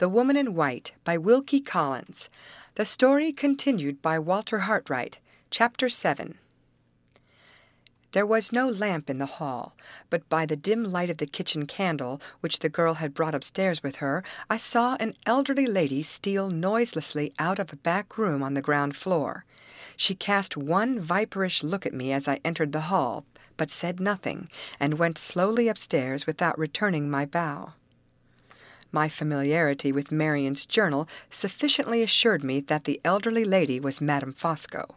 The Woman in White by Wilkie Collins. The story continued by Walter Hartright. Chapter 7. There was no lamp in the hall, but by the dim light of the kitchen candle, which the girl had brought upstairs with her, I saw an elderly lady steal noiselessly out of a back room on the ground floor. She cast one viperish look at me as I entered the hall, but said nothing, and went slowly upstairs without returning my bow. My familiarity with Marian's journal sufficiently assured me that the elderly lady was Madame Fosco.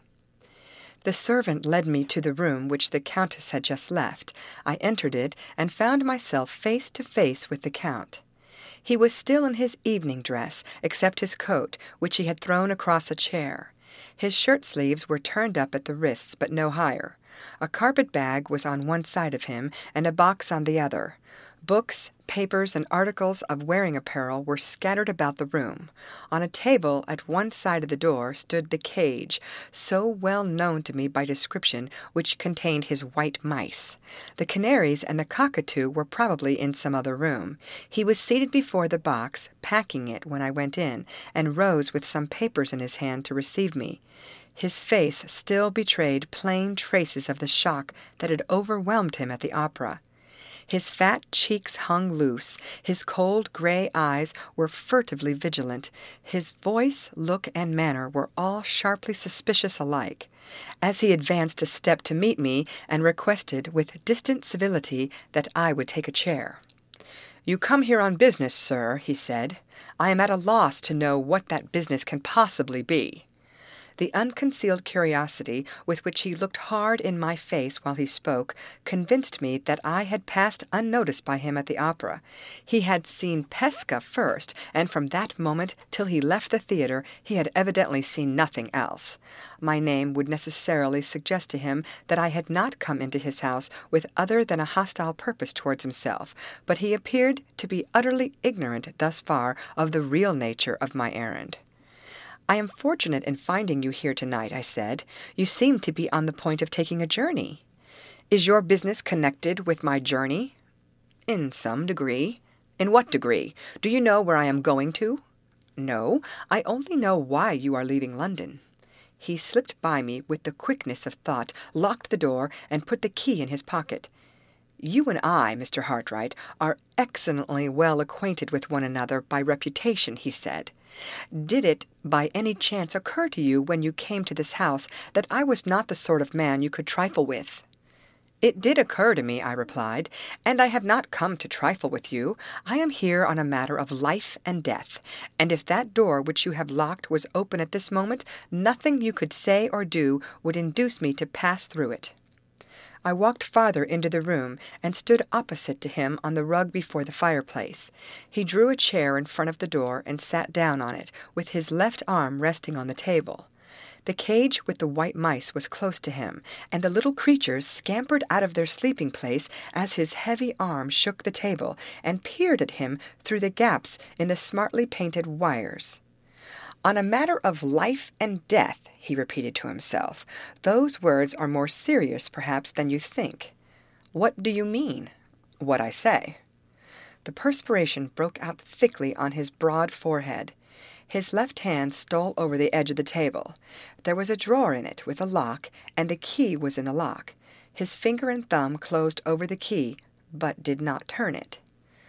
The servant led me to the room which the Countess had just left. I entered it, and found myself face to face with the Count. He was still in his evening dress, except his coat, which he had thrown across a chair. His shirt-sleeves were turned up at the wrists, but no higher. A carpet-bag was on one side of him, and a box on the other. Books, papers, and articles of wearing apparel were scattered about the room. On a table at one side of the door stood the cage, so well known to me by description, which contained his white mice. The canaries and the cockatoo were probably in some other room. He was seated before the box, packing it when I went in, and rose with some papers in his hand to receive me. His face still betrayed plain traces of the shock that had overwhelmed him at the opera. His fat cheeks hung loose, his cold gray eyes were furtively vigilant, his voice, look, and manner were all sharply suspicious alike. As he advanced a step to meet me, and requested with distant civility that I would take a chair. "You come here on business, sir," he said. "I am at a loss to know what that business can possibly be." The unconcealed curiosity with which he looked hard in my face while he spoke convinced me that I had passed unnoticed by him at the opera. He had seen Pesca first, and from that moment till he left the theatre he had evidently seen nothing else. My name would necessarily suggest to him that I had not come into his house with other than a hostile purpose towards himself, but he appeared to be utterly ignorant thus far of the real nature of my errand. "I am fortunate in finding you here tonight," I said. "You seem to be on the point of taking a journey." "Is your business connected with my journey?" "In some degree." "In what degree? Do you know where I am going to?" "No, I only know why you are leaving London." He slipped by me with the quickness of thought, locked the door, and put the key in his pocket. "You and I, Mr. Hartright, are excellently well acquainted with one another by reputation," he said. "Did it by any chance occur to you when you came to this house that I was not the sort of man you could trifle with?" "It did occur to me," I replied, "and I have not come to trifle with you. I am here on a matter of life and death, and if that door which you have locked was open at this moment, nothing you could say or do would induce me to pass through it." I walked farther into the room, and stood opposite to him on the rug before the fireplace. He drew a chair in front of the door, and sat down on it, with his left arm resting on the table. The cage with the white mice was close to him, and the little creatures scampered out of their sleeping place as his heavy arm shook the table, and peered at him through the gaps in the smartly painted wires. "On a matter of life and death," he repeated to himself. "Those words are more serious, perhaps, than you think." "What do you mean?" "What I say." The perspiration broke out thickly on his broad forehead. His left hand stole over the edge of the table. There was a drawer in it with a lock, and the key was in the lock. His finger and thumb closed over the key, but did not turn it.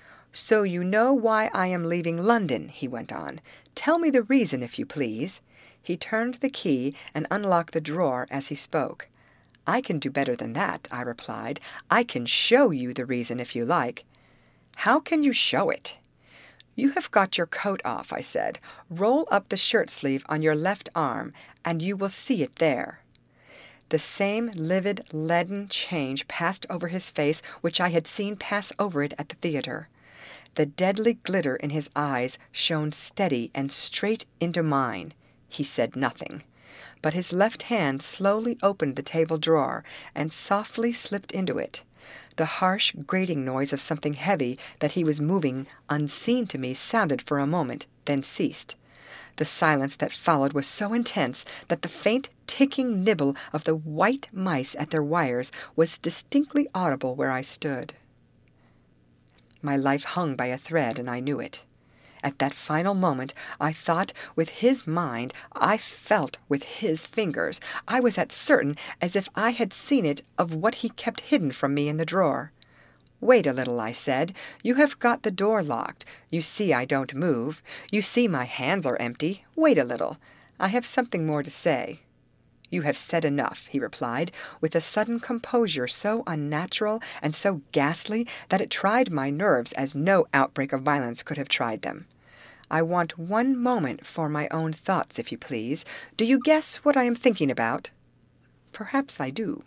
"So you know why I am leaving London," he went on. "Tell me the reason, if you please." He turned the key and unlocked the drawer as he spoke. "I can do better than that," I replied. "I can show you the reason, if you like." "How can you show it?" "You have got your coat off," I said. "Roll up the shirt-sleeve on your left arm, and you will see it there." The same livid, leaden change passed over his face which I had seen pass over it at the theatre. The deadly glitter in his eyes shone steady and straight into mine. He said nothing, but his left hand slowly opened the table drawer, and softly slipped into it. The harsh grating noise of something heavy that he was moving unseen to me sounded for a moment, then ceased. The silence that followed was so intense that the faint ticking nibble of the white mice at their wires was distinctly audible where I stood. My life hung by a thread, and I knew it. At that final moment, I thought with his mind, I felt with his fingers. I was as certain as if I had seen it of what he kept hidden from me in the drawer. "Wait a little," I said. "You have got the door locked. You see I don't move. You see my hands are empty. Wait a little. I have something more to say." "You have said enough," he replied, with a sudden composure so unnatural and so ghastly that it tried my nerves as no outbreak of violence could have tried them. "I want one moment for my own thoughts, if you please. Do you guess what I am thinking about?" "Perhaps I do."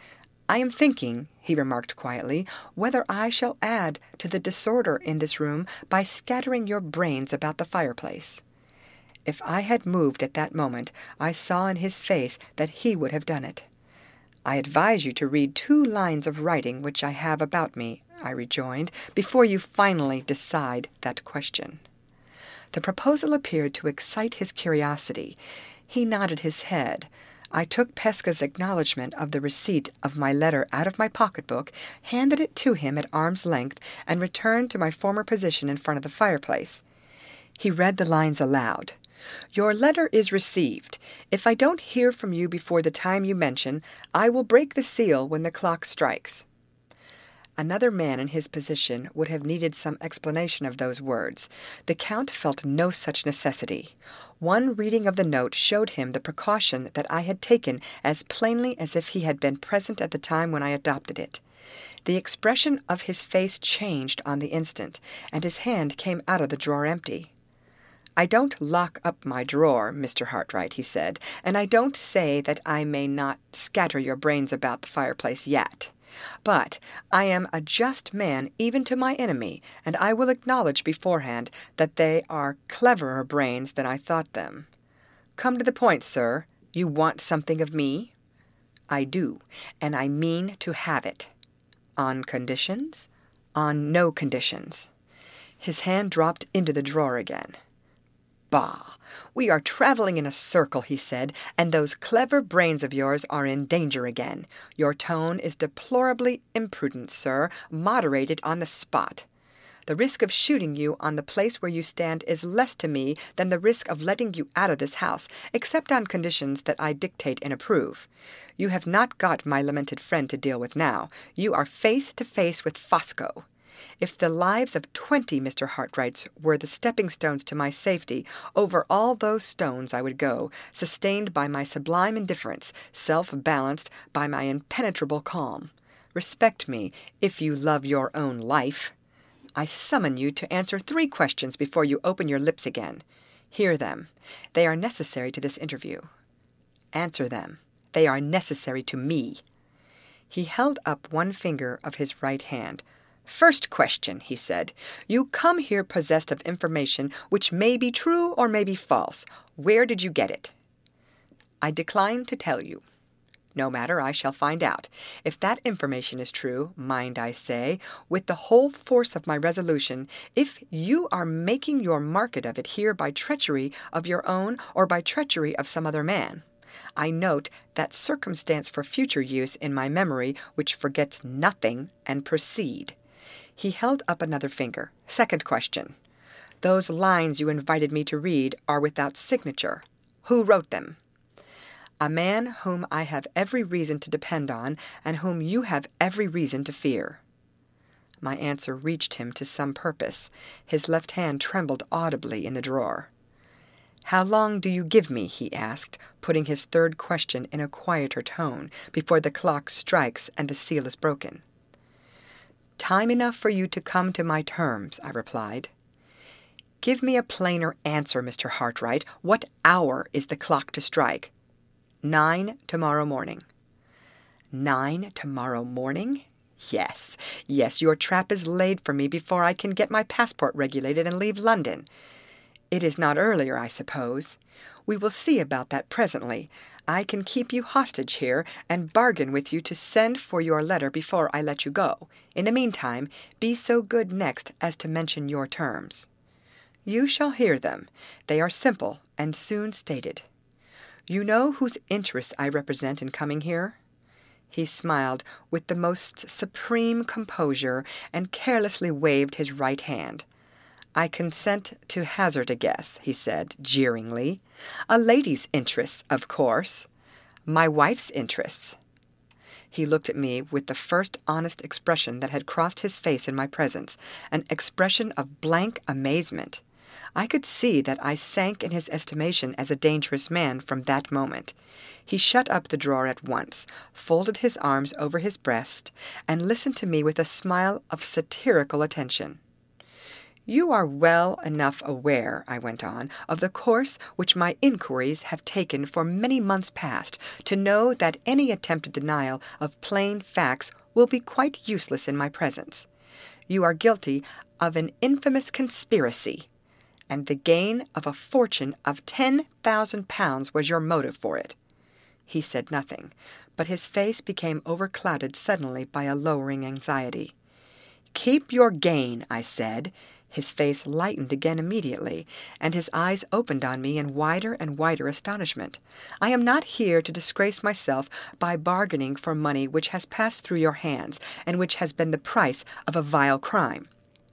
"I am thinking," he remarked quietly, "whether I shall add to the disorder in this room by scattering your brains about the fireplace." If I had moved at that moment, I saw in his face that he would have done it. "I advise you to read 2 lines of writing which I have about me," I rejoined, "before you finally decide that question." The proposal appeared to excite his curiosity. He nodded his head. I took Pesca's acknowledgment of the receipt of my letter out of my pocketbook, handed it to him at arm's length, and returned to my former position in front of the fireplace. He read the lines aloud. "Your letter is received. If I don't hear from you before the time you mention, I will break the seal when the clock strikes." Another man in his position would have needed some explanation of those words. The Count felt no such necessity. One reading of the note showed him the precaution that I had taken as plainly as if he had been present at the time when I adopted it. The expression of his face changed on the instant, and his hand came out of the drawer empty. "I don't lock up my drawer, Mr. Hartright," he said, "and I don't say that I may not scatter your brains about the fireplace yet. But I am a just man even to my enemy, and I will acknowledge beforehand that they are cleverer brains than I thought them. Come to the point, sir. You want something of me?" "I do, and I mean to have it." "On conditions?" "On no conditions." His hand dropped into the drawer again. "Bah! We are traveling in a circle," he said, "and those clever brains of yours are in danger again. Your tone is deplorably imprudent, sir. Moderate it on the spot. The risk of shooting you on the place where you stand is less to me than the risk of letting you out of this house, except on conditions that I dictate and approve. You have not got my lamented friend to deal with now. You are face to face with Fosco. If the lives of 20 Mr. Hartrights were the stepping stones to my safety, over all those stones I would go, sustained by my sublime indifference, self-balanced by my impenetrable calm. Respect me, if you love your own life. I summon you to answer 3 questions before you open your lips again. Hear them. They are necessary to this interview. Answer them. They are necessary to me." He held up one finger of his right hand. "First question," he said. "You come here possessed of information which may be true or may be false. Where did you get it?" "I decline to tell you." "No matter, I shall find out. If that information is true, mind I say, with the whole force of my resolution, if you are making your market of it here by treachery of your own or by treachery of some other man, I note that circumstance for future use in my memory which forgets nothing, and proceed." He held up another finger. "Second question. Those lines you invited me to read are without signature. Who wrote them?" "A man whom I have every reason to depend on, and whom you have every reason to fear." My answer reached him to some purpose. His left hand trembled audibly in the drawer. "How long do you give me," he asked, putting his third question in a quieter tone, "before the clock strikes and the seal is broken?" "Time enough for you to come to my terms," I replied. "Give me a plainer answer, Mr. Hartright. What hour is the clock to strike?" 9 tomorrow morning." 9 tomorrow morning? Yes, your trap is laid for me before I can get my passport regulated and leave London. It is not earlier, I suppose. We will see about that presently. I can keep you hostage here, and bargain with you to send for your letter before I let you go. In the meantime, be so good next as to mention your terms." "You shall hear them. They are simple and soon stated." "You know whose interests I represent in coming here?" He smiled with the most supreme composure and carelessly waved his right hand. "I consent to hazard a guess," he said, jeeringly. "A lady's interests, of course." "My wife's interests." He looked at me with the first honest expression that had crossed his face in my presence, an expression of blank amazement. I could see that I sank in his estimation as a dangerous man from that moment. He shut up the drawer at once, folded his arms over his breast, and listened to me with a smile of satirical attention. "You are well enough aware," I went on, "of the course which my inquiries have taken for many months past, to know that any attempted denial of plain facts will be quite useless in my presence. You are guilty of an infamous conspiracy, and the gain of a fortune of £10,000 was your motive for it." He said nothing, but his face became overclouded suddenly by a lowering anxiety. "Keep your gain," I said. His face lightened again immediately, and his eyes opened on me in wider and wider astonishment. "I am not here to disgrace myself by bargaining for money which has passed through your hands, and which has been the price of a vile crime.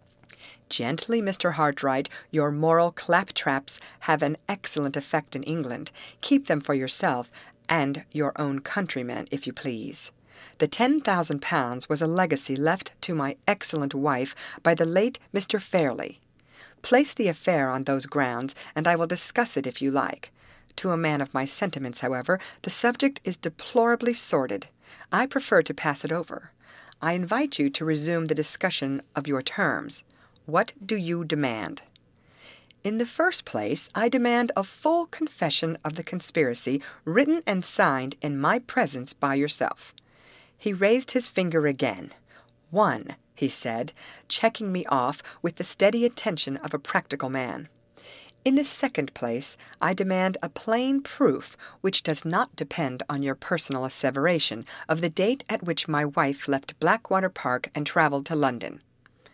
Gently, Mr. Hartright, your moral claptraps have an excellent effect in England. Keep them for yourself and your own countrymen, if you please. The £10,000 was a legacy left to my excellent wife by the late Mr. Fairley. Place the affair on those grounds, and I will discuss it if you like. To a man of my sentiments, however, the subject is deplorably sordid. I prefer to pass it over. I invite you to resume the discussion of your terms. What do you demand?" "In the first place, I demand a full confession of the conspiracy, written and signed in my presence by yourself." He raised his finger again. "One," he said, checking me off with the steady attention of a practical man. "In the second place, I demand a plain proof, which does not depend on your personal asseveration, of the date at which my wife left Blackwater Park and travelled to London."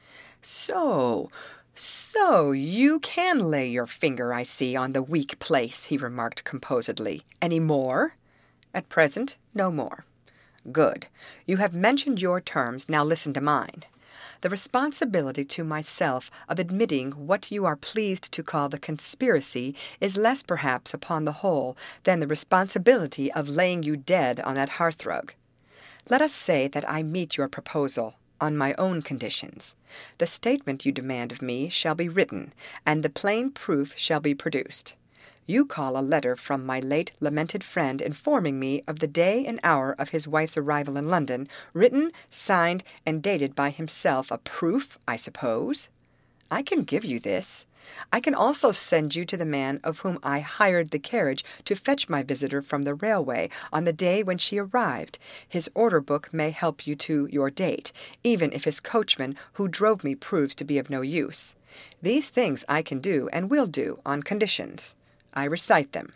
So you can lay your finger, I see, on the weak place," he remarked composedly. "Any more?" "At present, no more." "Good. You have mentioned your terms, now listen to mine. The responsibility to myself of admitting what you are pleased to call the conspiracy is less, perhaps, upon the whole, than the responsibility of laying you dead on that hearthrug. Let us say that I meet your proposal on my own conditions. The statement you demand of me shall be written, and the plain proof shall be produced. You call a letter from my late lamented friend informing me of the day and hour of his wife's arrival in London, written, signed, and dated by himself, a proof, I suppose? I can give you this. I can also send you to the man of whom I hired the carriage to fetch my visitor from the railway on the day when she arrived. His order book may help you to your date, even if his coachman who drove me proves to be of no use. These things I can do and will do on conditions. I recite them.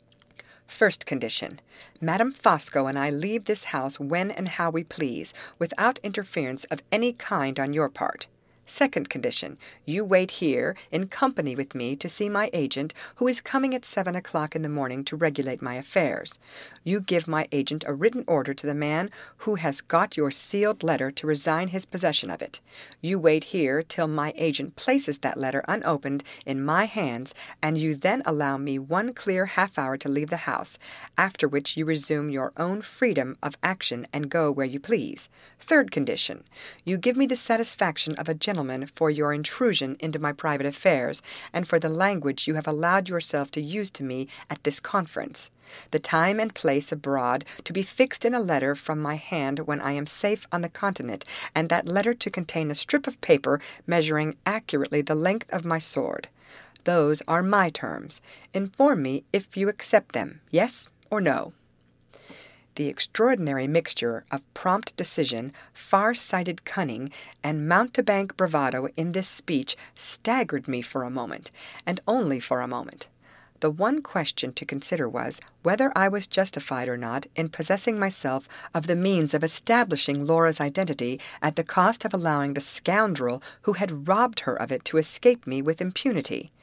First condition: Madame Fosco and I leave this house when and how we please, without interference of any kind on your part. Second condition: you wait here, in company with me, to see my agent, who is coming at 7 o'clock in the morning to regulate my affairs. You give my agent a written order to the man who has got your sealed letter to resign his possession of it. You wait here till my agent places that letter unopened in my hands, and you then allow me 1 clear half-hour to leave the house, after which you resume your own freedom of action and go where you please. Third condition: you give me the satisfaction of a gentleman for your intrusion into my private affairs, and for the language you have allowed yourself to use to me at this conference. The time and place abroad to be fixed in a letter from my hand when I am safe on the continent, and that letter to contain a strip of paper measuring accurately the length of my sword. Those are my terms. Inform me if you accept them, yes or no." The extraordinary mixture of prompt decision, far-sighted cunning, and mountebank bravado in this speech staggered me for a moment, and only for a moment. The one question to consider was, whether I was justified or not in possessing myself of the means of establishing Laura's identity at the cost of allowing the scoundrel who had robbed her of it to escape me with impunity.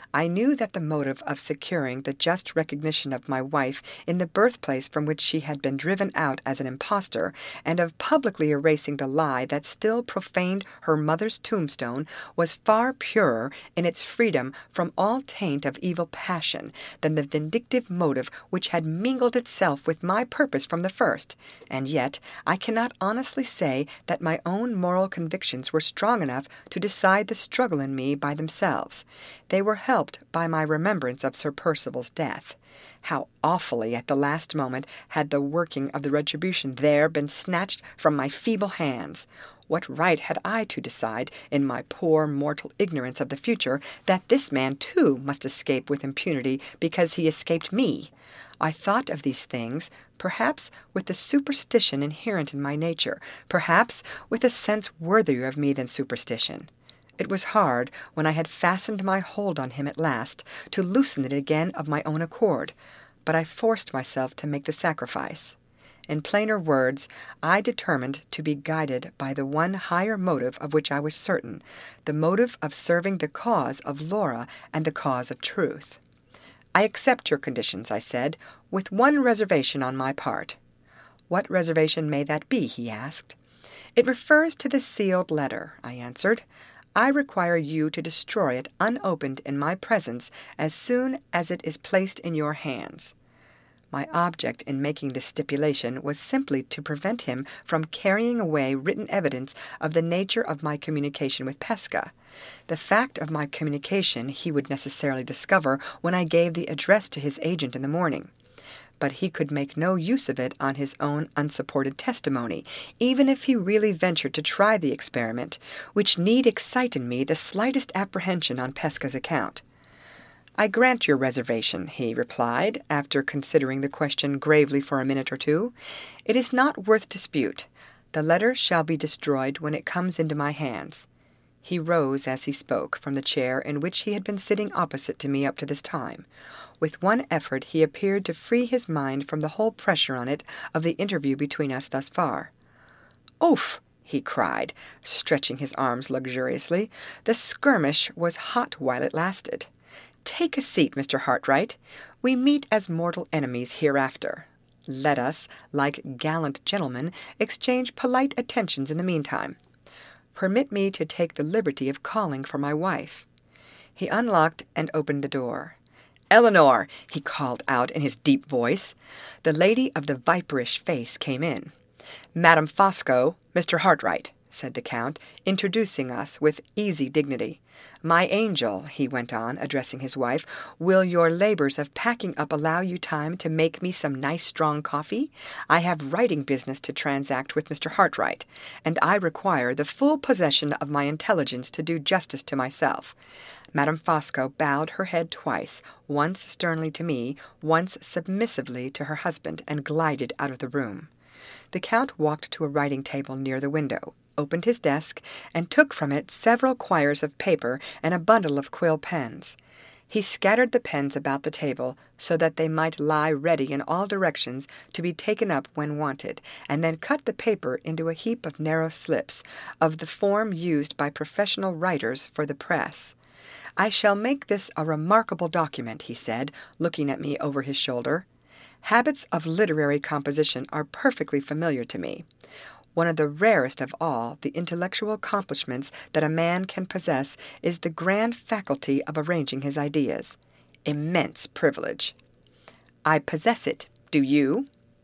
I knew that the motive of securing the just recognition of my wife in the birthplace from which she had been driven out as an impostor, and of publicly erasing the lie that still profaned her mother's tombstone, was far purer in its freedom from all taint of evil passion than the vindictive motive which had mingled itself with my purpose from the first. And yet I cannot honestly say that my own moral convictions were strong enough to decide the struggle in me by themselves. They were helped by my remembrance of Sir Percival's death. How awfully at the last moment had the working of the retribution there been snatched from my feeble hands! What right had I to decide, in my poor mortal ignorance of the future, that this man too must escape with impunity because he escaped me? I thought of these things, perhaps with the superstition inherent in my nature, perhaps with a sense worthier of me than superstition. It was hard, when I had fastened my hold on him at last, to loosen it again of my own accord, but I forced myself to make the sacrifice. In plainer words, I determined to be guided by the one higher motive of which I was certain, the motive of serving the cause of Laura and the cause of truth. "I accept your conditions," I said, "with one reservation on my part." "What reservation may that be?" he asked. "It refers to the sealed letter," I answered. "I require you to destroy it unopened in my presence as soon as it is placed in your hands." My object in making this stipulation was simply to prevent him from carrying away written evidence of the nature of my communication with Pesca. The fact of my communication he would necessarily discover when I gave the address to his agent in the morning. But he could make no use of it on his own unsupported testimony, even if he really ventured to try the experiment, which need excite in me the slightest apprehension on Pesca's account. "I grant your reservation," he replied, after considering the question gravely for a minute or two. "It is not worth dispute. The letter shall be destroyed when it comes into my hands." He rose as he spoke from the chair in which he had been sitting opposite to me up to this time. With one effort he appeared to free his mind from the whole pressure on it of the interview between us thus far. "Oof!" he cried, stretching his arms luxuriously. "The skirmish was hot while it lasted. Take a seat, Mr. Hartright. We meet as mortal enemies hereafter. Let us, like gallant gentlemen, exchange polite attentions in the meantime. Permit me to take the liberty of calling for my wife." He unlocked and opened the door. "Eleanor!" he called out in his deep voice. The lady of the viperish face came in. "Madame Fosco, Mr. Hartright," said the Count, introducing us with easy dignity. "My angel," he went on, addressing his wife, "will your labours of packing up allow you time to make me some nice strong coffee? I have writing business to transact with Mr. Hartright, and I require the full possession of my intelligence to do justice to myself." Madame Fosco bowed her head twice, once sternly to me, once submissively to her husband, and glided out of the room. The Count walked to a writing-table near the window, opened his desk, and took from it several quires of paper and a bundle of quill pens. He scattered the pens about the table so that they might lie ready in all directions to be taken up when wanted, and then cut the paper into a heap of narrow slips, of the form used by professional writers for the press. "I shall make this a remarkable document," he said, looking at me over his shoulder. "Habits of literary composition are perfectly familiar to me. One of the rarest of all the intellectual accomplishments that a man can possess is the grand faculty of arranging his ideas. Immense privilege." "I possess it. Do you?"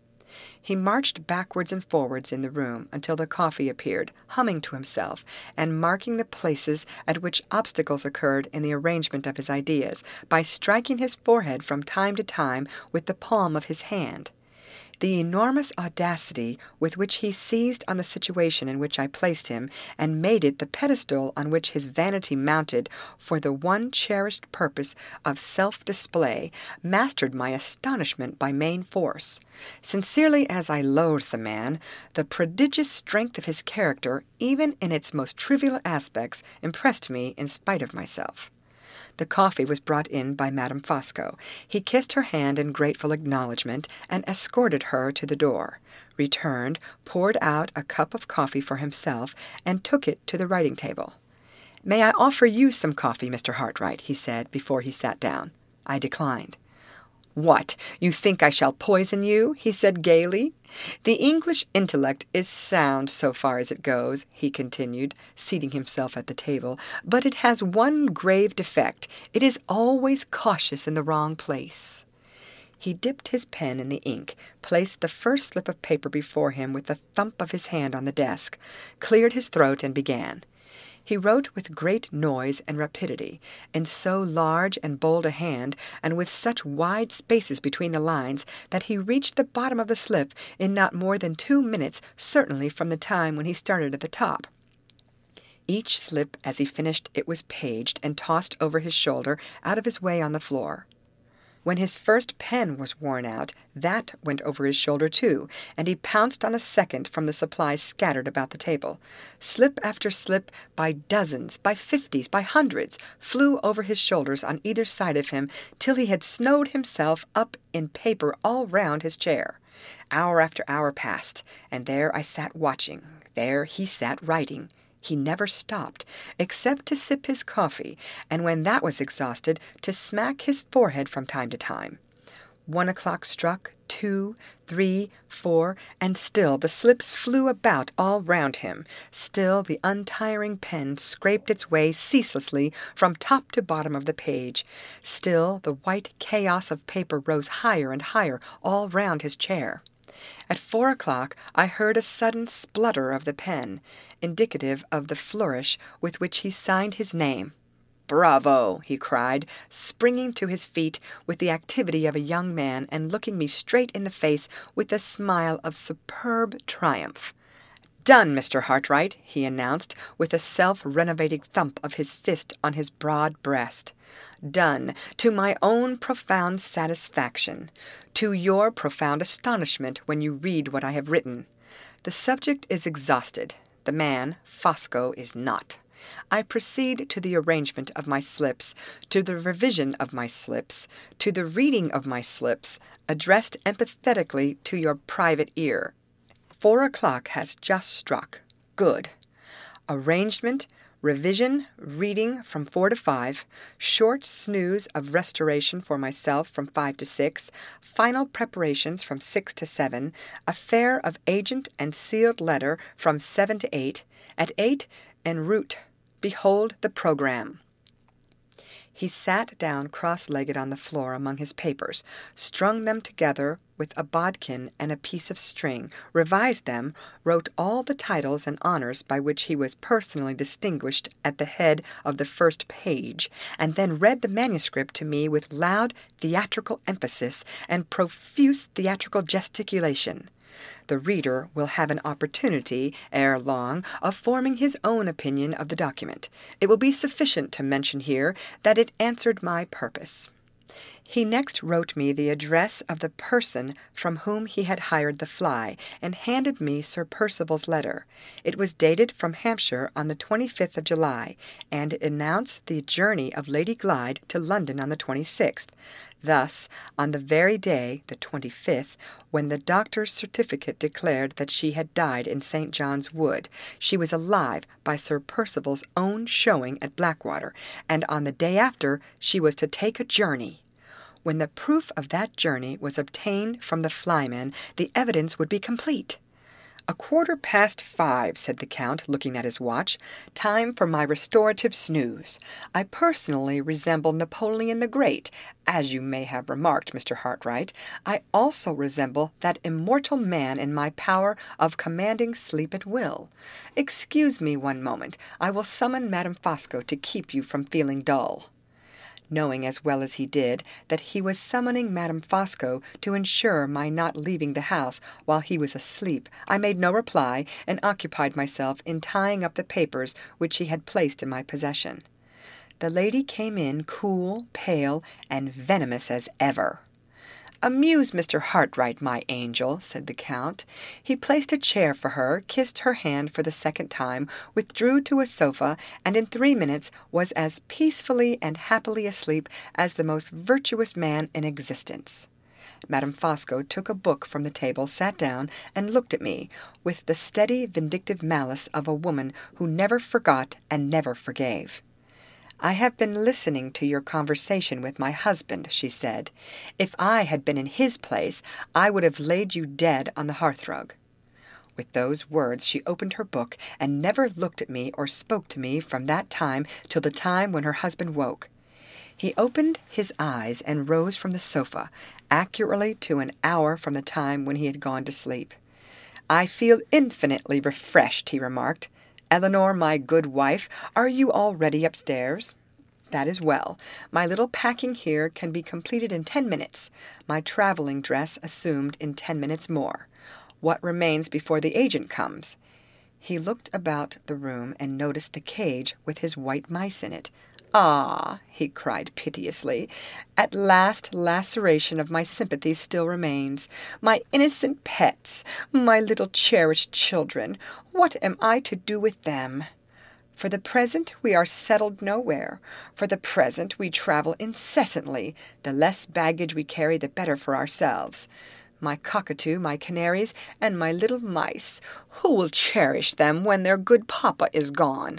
He marched backwards and forwards in the room until the coffee appeared, humming to himself, and marking the places at which obstacles occurred in the arrangement of his ideas, by striking his forehead from time to time with the palm of his hand. The enormous audacity with which he seized on the situation in which I placed him, and made it the pedestal on which his vanity mounted for the one cherished purpose of self-display, mastered my astonishment by main force. Sincerely as I loathed the man, the prodigious strength of his character, even in its most trivial aspects, impressed me in spite of myself. The coffee was brought in by Madame Fosco. He kissed her hand in grateful acknowledgment, and escorted her to the door, returned, poured out a cup of coffee for himself, and took it to the writing-table. "May I offer you some coffee, Mr. Hartright?" he said before he sat down. I declined. "What, you think I shall poison you?" he said gaily. "The English intellect is sound so far as it goes," he continued, seating himself at the table, "but it has one grave defect. It is always cautious in the wrong place." He dipped his pen in the ink, placed the first slip of paper before him with the thump of his hand on the desk, cleared his throat, and began. He wrote with great noise and rapidity, in so large and bold a hand, and with such wide spaces between the lines, that he reached the bottom of the slip in not more than 2 minutes, certainly from the time when he started at the top. Each slip, as he finished it, was paged and tossed over his shoulder out of his way on the floor. When his first pen was worn out, that went over his shoulder too, and he pounced on a second from the supplies scattered about the table. Slip after slip, by dozens, by 50s, by hundreds, flew over his shoulders on either side of him, till he had snowed himself up in paper all round his chair. Hour after hour passed, and there I sat watching, there he sat writing. He never stopped, except to sip his coffee, and when that was exhausted, to smack his forehead from time to time. 1 o'clock struck, 2, 3, 4, and still the slips flew about all round him. Still the untiring pen scraped its way ceaselessly from top to bottom of the page. Still the white chaos of paper rose higher and higher all round his chair. At 4 o'clock I heard a sudden splutter of the pen, indicative of the flourish with which he signed his name. "Bravo!" he cried, springing to his feet with the activity of a young man and looking me straight in the face with a smile of superb triumph. "Done, Mr. Hartright," he announced, with a self-renovating thump of his fist on his broad breast. "Done, to my own profound satisfaction, to your profound astonishment when you read what I have written. The subject is exhausted. The man, Fosco, is not. I proceed to the arrangement of my slips, to the revision of my slips, to the reading of my slips, addressed empathetically to your private ear. 4 o'clock has just struck. Good. Arrangement, revision, reading from 4 to 5, short snooze of restoration for myself from 5 to 6, final preparations from 6 to 7, affair of agent and sealed letter from 7 to 8, at 8 en route. Behold the programme." He sat down cross-legged on the floor among his papers, strung them together with a bodkin and a piece of string, revised them, wrote all the titles and honours by which he was personally distinguished at the head of the first page, and then read the manuscript to me with loud theatrical emphasis and profuse theatrical gesticulation. The reader will have an opportunity, ere long, of forming his own opinion of the document. It will be sufficient to mention here that it answered my purpose. He next wrote me the address of the person from whom he had hired the fly, and handed me Sir Percival's letter. It was dated from Hampshire on the 25th of July, and announced the journey of Lady Glyde to London on the 26th. Thus, on the very day, the 25th, when the doctor's certificate declared that she had died in St. John's Wood, she was alive by Sir Percival's own showing at Blackwater, and on the day after she was to take a journey. When the proof of that journey was obtained from the flyman, the evidence would be complete. 5:15, said the Count, looking at his watch. "Time for my restorative snooze. I personally resemble Napoleon the Great, as you may have remarked, Mr. Hartright. I also resemble that immortal man in my power of commanding sleep at will. Excuse me one moment. I will summon Madame Fosco to keep you from feeling dull." Knowing as well as he did that he was summoning Madame Fosco to ensure my not leaving the house while he was asleep, I made no reply, and occupied myself in tying up the papers which he had placed in my possession. The lady came in cool, pale, and venomous as ever. "Amuse Mr. Hartright, my angel," said the Count. He placed a chair for her, kissed her hand for the second time, withdrew to a sofa, and in 3 minutes was as peacefully and happily asleep as the most virtuous man in existence. Madame Fosco took a book from the table, sat down, and looked at me with the steady, vindictive malice of a woman who never forgot and never forgave. "I have been listening to your conversation with my husband," she said. "If I had been in his place, I would have laid you dead on the hearthrug." With those words she opened her book, and never looked at me or spoke to me from that time till the time when her husband woke. He opened his eyes and rose from the sofa, accurately to an hour from the time when he had gone to sleep. "I feel infinitely refreshed," he remarked. "Eleanor, my good wife, are you already upstairs? That is well. My little packing here can be completed in 10 minutes, my travelling dress assumed in 10 minutes more. What remains before the agent comes?" He looked about the room and noticed the cage with his white mice in it. "Ah!" he cried piteously, "at last laceration of my sympathies still remains. My innocent pets, my little cherished children, what am I to do with them? For the present we are settled nowhere. For the present we travel incessantly. The less baggage we carry, the better for ourselves. My cockatoo, my canaries, and my little mice, who will cherish them when their good papa is gone?"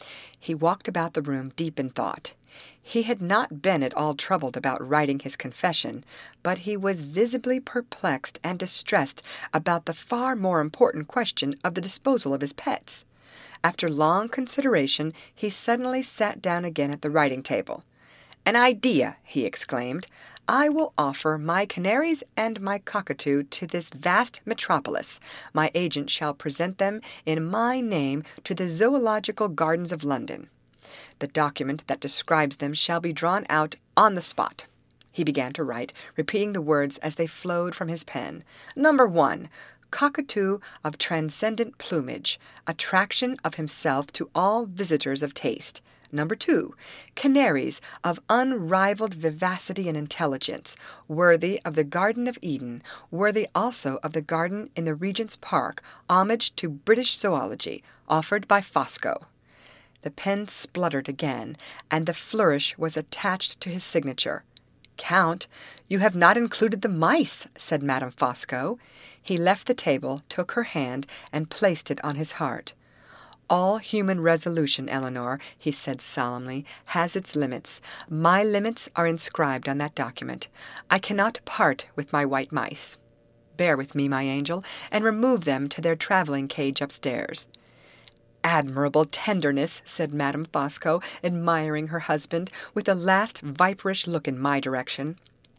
He walked about the room deep in thought. He had not been at all troubled about writing his confession, but he was visibly perplexed and distressed about the far more important question of the disposal of his pets. After long consideration, he suddenly sat down again at the writing table. "An idea!" he exclaimed. "I will offer my canaries and my cockatoo to this vast metropolis. My agent shall present them in my name to the Zoological Gardens of London. The document that describes them shall be drawn out on the spot." He began to write, repeating the words as they flowed from his pen. "Number 1. Cockatoo of transcendent plumage, attraction of himself to all visitors of taste. Number 2. Canaries of unrivaled vivacity and intelligence, worthy of the Garden of Eden, worthy also of the garden in the Regent's Park, homage to British zoology, offered by Fosco." The pen spluttered again, and the flourish was attached to his signature. "Count, you have not included the mice," said Madame Fosco. He left the table, took her hand, and placed it on his heart. "All human resolution, Eleanor," he said solemnly, "has its limits. My limits are inscribed on that document. I cannot part with my white mice. Bear with me, my angel, and remove them to their travelling cage upstairs." "Admirable tenderness," said Madame Fosco, admiring her husband, with a last viperish look in my direction.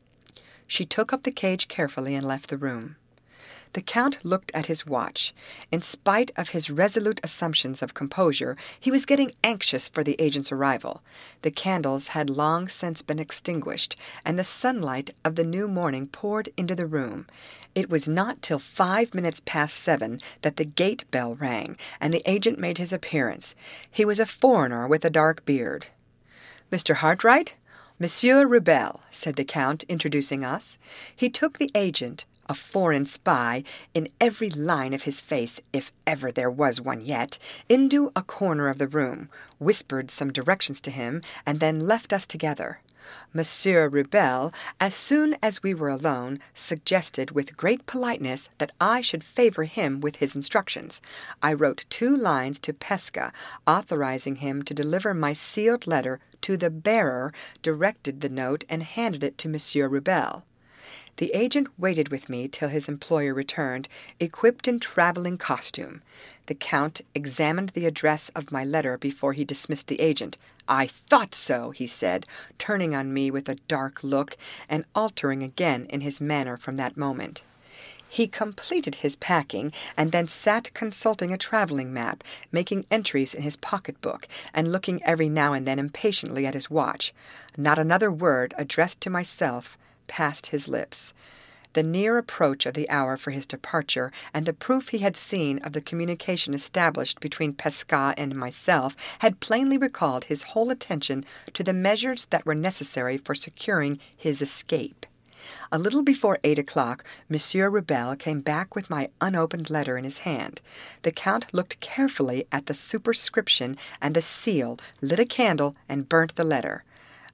She took up the cage carefully and left the room. The Count looked at his watch. In spite of his resolute assumptions of composure, he was getting anxious for the agent's arrival. The candles had long since been extinguished, and the sunlight of the new morning poured into the room. It was not till 5 minutes past 7 that the gate bell rang, and the agent made his appearance. He was a foreigner with a dark beard. "Mr. Hartright? Monsieur Rubel," said the Count, introducing us. He took the agent, a foreign spy, in every line of his face, if ever there was one yet, into a corner of the room, whispered some directions to him, and then left us together. Monsieur Rubel, as soon as we were alone, suggested with great politeness that I should favour him with his instructions. I wrote 2 lines to Pesca, authorizing him to deliver my sealed letter to the bearer, directed the note, and handed it to Monsieur Rubel. The agent waited with me till his employer returned, equipped in travelling costume. The Count examined the address of my letter before he dismissed the agent. "I thought so," he said, turning on me with a dark look, and altering again in his manner from that moment. He completed his packing, and then sat consulting a travelling map, making entries in his pocket-book, and looking every now and then impatiently at his watch. Not another word addressed to myself passed his lips. The near approach of the hour for his departure, and the proof he had seen of the communication established between Pesca and myself, had plainly recalled his whole attention to the measures that were necessary for securing his escape. A little before 8 o'clock, Monsieur Rubel came back with my unopened letter in his hand. The Count looked carefully at the superscription and the seal, lit a candle, and burnt the letter.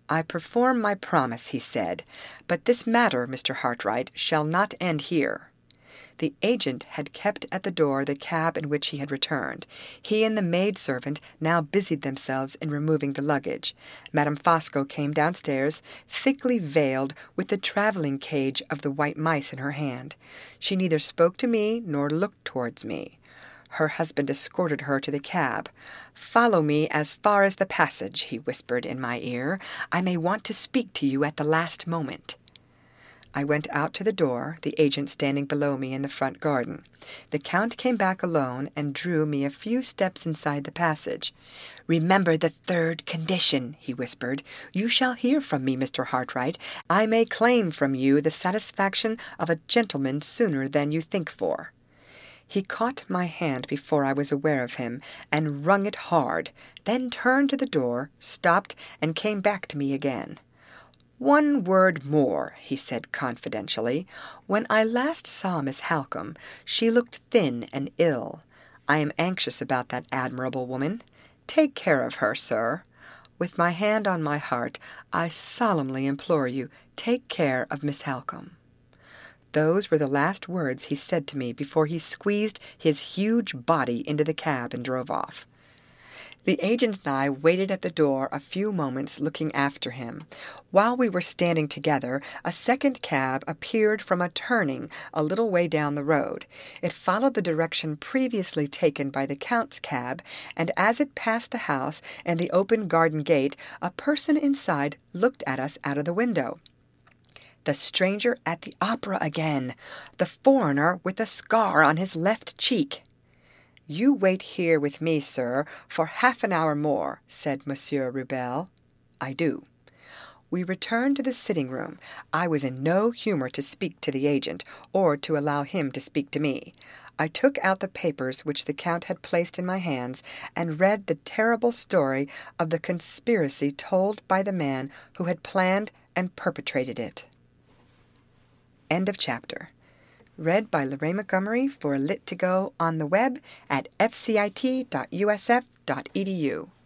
"I perform my promise," he said, "but this matter, Mr. Hartright, shall not end here." The agent had kept at the door the cab in which he had returned. He and the maid-servant now busied themselves in removing the luggage. Madame Fosco came downstairs, thickly veiled, with the travelling cage of the white mice in her hand. She neither spoke to me nor looked towards me. Her husband escorted her to the cab. "Follow me as far as the passage," he whispered in my ear. "I may want to speak to you at the last moment." I went out to the door, the agent standing below me in the front garden. The Count came back alone and drew me a few steps inside the passage. "Remember the third condition," he whispered. "You shall hear from me, Mr. Hartright. I may claim from you the satisfaction of a gentleman sooner than you think for." He caught my hand before I was aware of him, and wrung it hard, then turned to the door, stopped, and came back to me again. "One word more," he said confidentially. "When I last saw Miss Halcombe, she looked thin and ill. I am anxious about that admirable woman. Take care of her, sir. With my hand on my heart, I solemnly implore you, take care of Miss Halcombe." Those were the last words he said to me before he squeezed his huge body into the cab and drove off. The agent and I waited at the door a few moments, looking after him. While we were standing together, a second cab appeared from a turning a little way down the road. It followed the direction previously taken by the Count's cab, and as it passed the house and the open garden gate, a person inside looked at us out of the window. The stranger at the opera again! The foreigner with a scar on his left cheek! "You wait here with me, sir, for half an hour more," said Monsieur Rubel. "I do." We returned to the sitting-room. I was in no humour to speak to the agent, or to allow him to speak to me. I took out the papers which the Count had placed in my hands, and read the terrible story of the conspiracy told by the man who had planned and perpetrated it. End of chapter. Read by Lorraine Montgomery for Lit2Go on the web at fcit.usf.edu.